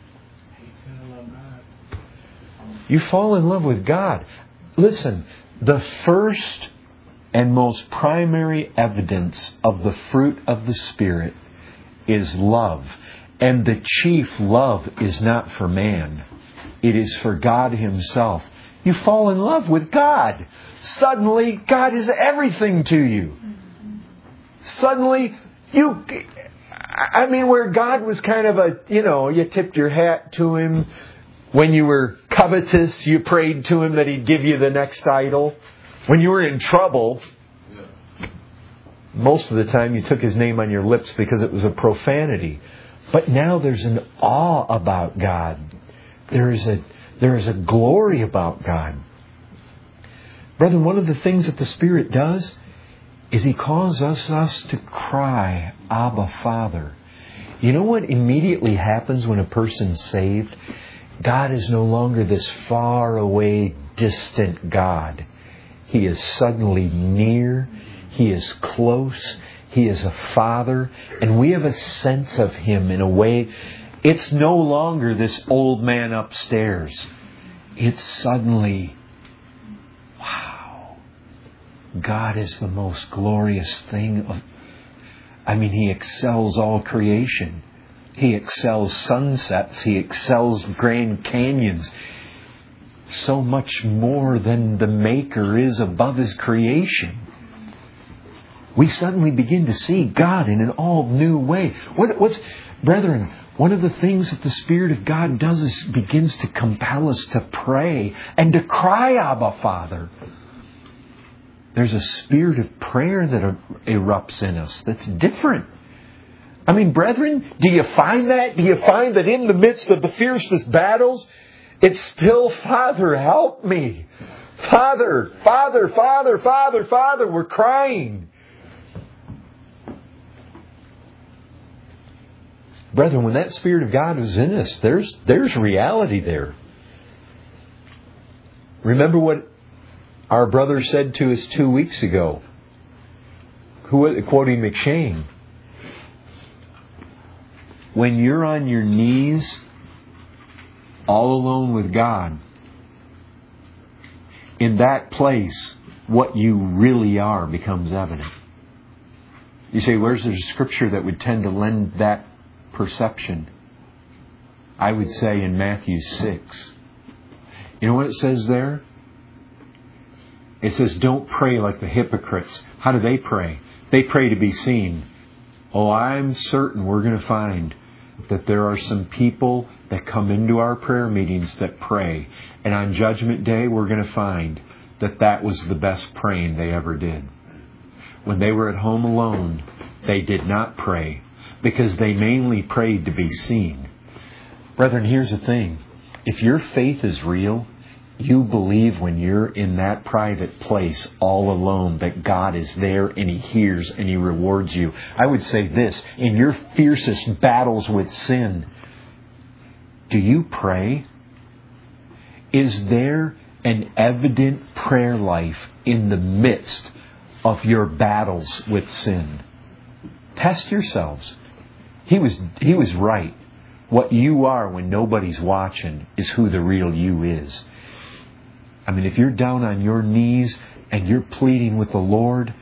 You fall in love with God. Listen, the first and most primary evidence of the fruit of the Spirit is love. And the chief love is not for man. It is for God Himself. You fall in love with God. Suddenly, God is everything to you. Suddenly, you... I mean, where God was kind of a, you know, you tipped your hat to Him. When you were covetous, you prayed to Him that He'd give you the next idol. When you were in trouble, most of the time you took His name on your lips because it was a profanity. But now there's an awe about God. There is a there is a glory about God. Brethren, one of the things that the Spirit does is He causes us, us to cry, Abba, Father. You know what immediately happens when a person's saved? God is no longer this far away, distant God. He is suddenly near. He is close. He is a Father. And we have a sense of Him in a way. It's no longer this old man upstairs. It's suddenly, wow. God is the most glorious thing of... I mean, He excels all creation. He excels sunsets. He excels Grand Canyons. So much more than the Maker is above His creation. We suddenly begin to see God in an all new way. What, what's, brethren, one of the things that the Spirit of God does is begins to compel us to pray and to cry, Abba, Father. There's a spirit of prayer that erupts in us that's different. I mean, brethren, do you find that? Do you find that in the midst of the fiercest battles, it's still, Father, help me. Father, Father, Father, Father, Father, we're crying. Brethren, when that Spirit of God was in us, there's there's reality there. Remember what our brother said to us two weeks ago, quoting McShane. When you're on your knees, all alone with God, in that place, what you really are becomes evident. You say, where's the scripture that would tend to lend that perception? I would say in Matthew six. You know what it says there? It says, don't pray like the hypocrites. How do they pray? They pray to be seen. Oh, I'm certain we're going to find that there are some people that come into our prayer meetings that pray. And on Judgment Day, we're going to find that that was the best praying they ever did. When they were at home alone, they did not pray because they mainly prayed to be seen. Brethren, here's the thing. If your faith is real, you believe when you're in that private place all alone that God is there and He hears and He rewards you. I would say this, in your fiercest battles with sin, do you pray? Is there an evident prayer life in the midst of your battles with sin. Test yourselves. He was, he was right. What you are when nobody's watching is who the real you is. I mean, if you're down on your knees and you're pleading with the Lord,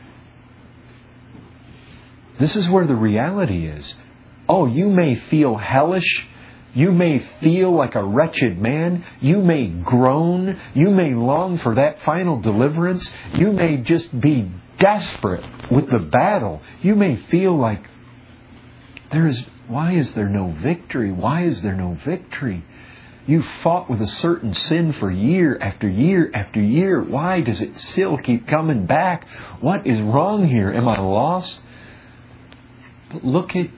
this is where the reality is. Oh, you may feel hellish. You may feel like a wretched man. You may groan. You may long for that final deliverance. You may just be desperate with the battle. You may feel like, there is, why is there no victory? Why is there no victory? You fought with a certain sin for year after year after year. Why does it still keep coming back? What is wrong here? Am I lost? But look at,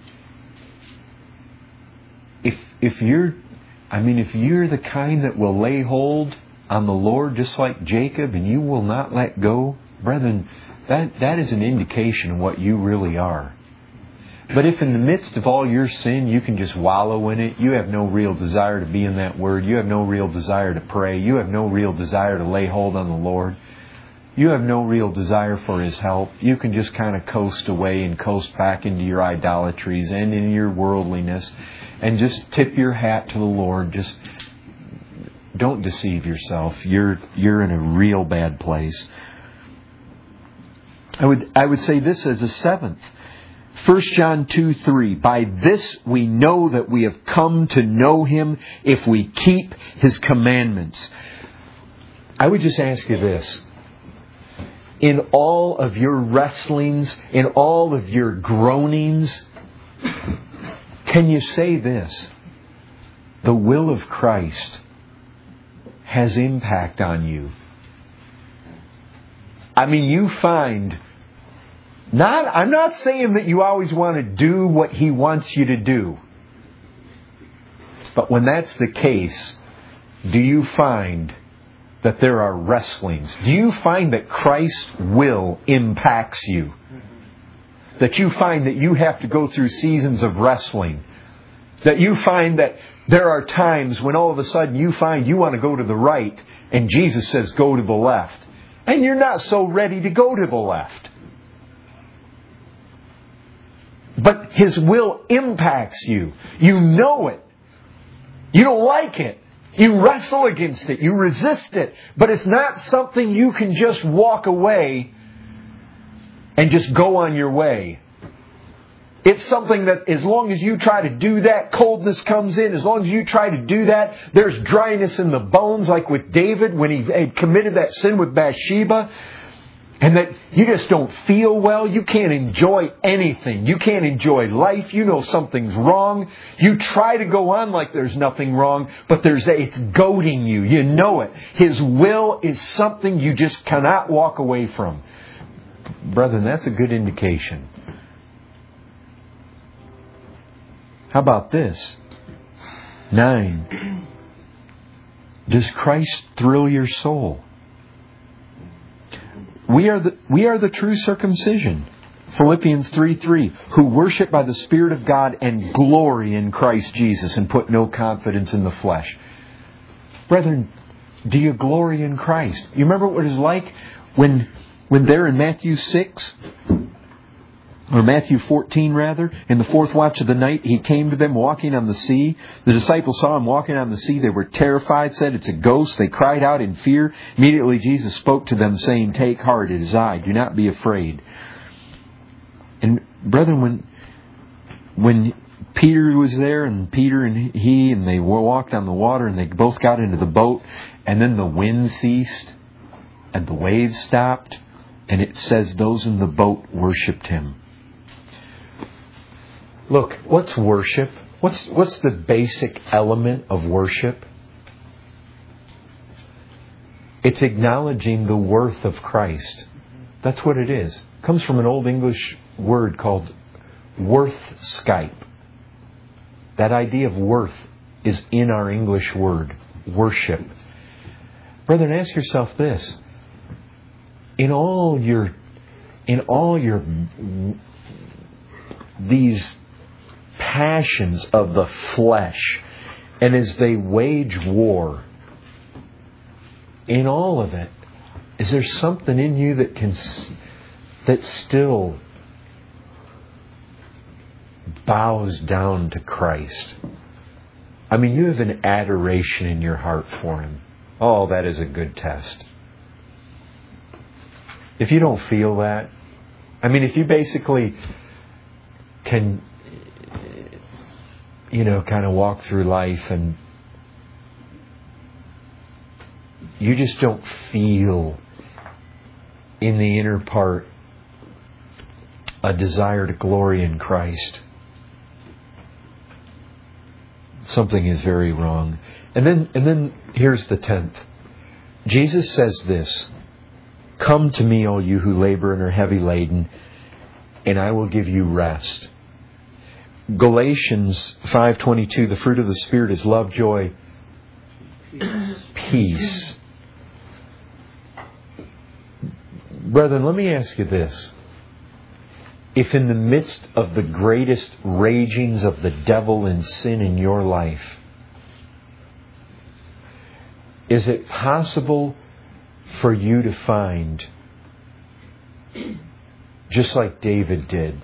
if if you're, I mean, if you're the kind that will lay hold on the Lord just like Jacob and you will not let go, brethren, that, that is an indication of what you really are. But if in the midst of all your sin you can just wallow in it, you have no real desire to be in that Word, you have no real desire to pray, you have no real desire to lay hold on the Lord, you have no real desire for His help, you can just kind of coast away and coast back into your idolatries and into your worldliness and just tip your hat to the Lord. Just don't deceive yourself. You're you're in a real bad place. I would I would say this as a seventh. First John two three. By this we know that we have come to know Him if we keep His commandments. I would just ask you this. In all of your wrestlings, in all of your groanings, can you say this? The will of Christ has impact on you. I mean, you find, not, I'm not saying that you always want to do what He wants you to do. But when that's the case, do you find that there are wrestlings? Do you find that Christ's will impacts you? That you find that you have to go through seasons of wrestling? That you find that there are times when all of a sudden you find you want to go to the right and Jesus says go to the left. And you're not so ready to go to the left. But His will impacts you. You know it. You don't like it. You wrestle against it. You resist it. But it's not something you can just walk away and just go on your way. It's something that as long as you try to do that, coldness comes in. As long as you try to do that, there's dryness in the bones, like with David when he had committed that sin with Bathsheba. And that you just don't feel well. You can't enjoy anything. You can't enjoy life. You know something's wrong. You try to go on like there's nothing wrong, but there's a, it's goading you. You know it. His will is something you just cannot walk away from. Brethren, that's a good indication. How about this? Nine. Does Christ thrill your soul? We are the we are the true circumcision. Philippians three three, who worship by the Spirit of God and glory in Christ Jesus and put no confidence in the flesh. Brethren, do you glory in Christ? You remember what it was like when when there in Matthew six, or Matthew fourteen rather, in the fourth watch of the night, He came to them walking on the sea. The disciples saw Him walking on the sea. They were terrified, said, "It's a ghost." They cried out in fear. Immediately Jesus spoke to them, saying, "Take heart, it is I. Do not be afraid." And brethren, when when Peter was there, and Peter and he, and they walked on the water, and they both got into the boat, and then the wind ceased, and the waves stopped, and it says those in the boat worshipped Him. Look, what's worship? What's what's the basic element of worship? It's acknowledging the worth of Christ. That's what it is. It comes from an Old English word called worthscape. That idea of worth is in our English word, worship. Brethren, ask yourself this. In all your, in all your, these passions of the flesh, and as they wage war, in all of it, Is there something in you that can, that still bows down to Christ? I mean, you have an adoration in your heart for Him. Oh, that is a good test. If you don't feel that, I mean, if you basically can, you know, kind of walk through life and you just don't feel in the inner part a desire to glory in Christ, something is very wrong. And then, and then here's the tenth. Jesus says this: "Come to me, all you who labor and are heavy laden, and I will give you rest." Galatians five twenty-two, the fruit of the Spirit is love, joy, Peace. peace. Brethren, let me ask you this. If in the midst of the greatest ragings of the devil and sin in your life, is it possible for you to find, just like David did,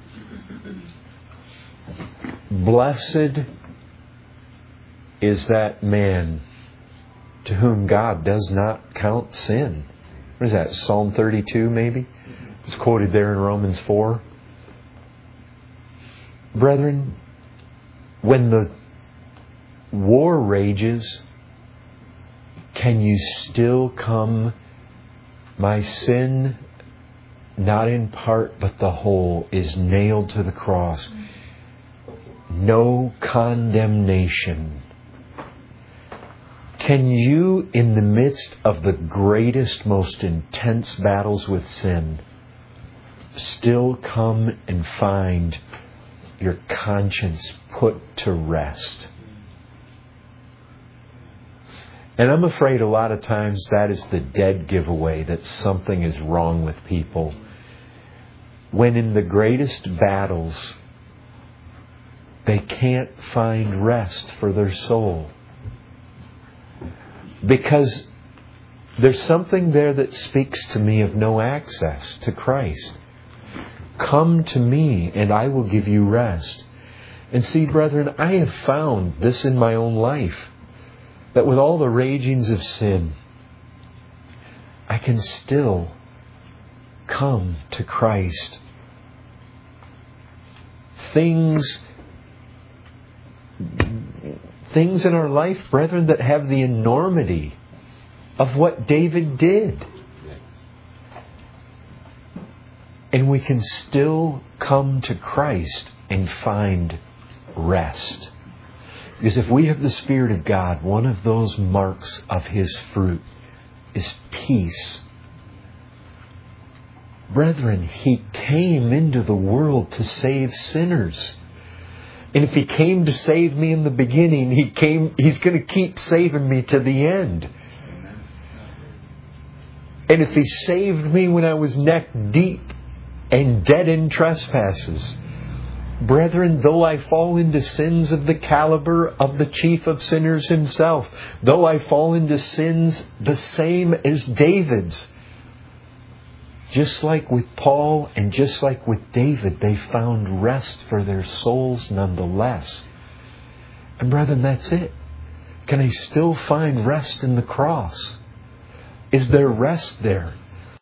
blessed is that man to whom God does not count sin? What is that? Psalm thirty-two maybe? It's quoted there in Romans four. Brethren, when the war rages, can you still come, my sin, not in part but the whole, is nailed to the cross. No condemnation. Can you, in the midst of the greatest, most intense battles with sin, still come and find your conscience put to rest? And I'm afraid a lot of times that is the dead giveaway that something is wrong with people. When in the greatest battles, they can't find rest for their soul. Because there's something there that speaks to me of no access to Christ. Come to me and I will give you rest. And see, brethren, I have found this in my own life, that with all the ragings of sin, I can still come to Christ. Things, things in our life, brethren, that have the enormity of what David did. And we can still come to Christ and find rest. Because if we have the Spirit of God, one of those marks of His fruit is peace. Brethren, He came into the world to save sinners. And if He came to save me in the beginning, He came, He's going to keep saving me to the end. And if He saved me when I was neck deep and dead in trespasses, brethren, though I fall into sins of the caliber of the chief of sinners himself, though I fall into sins the same as David's, just like with Paul and just like with David, they found rest for their souls nonetheless. And brethren, that's it. Can I still find rest in the cross? Is there rest there?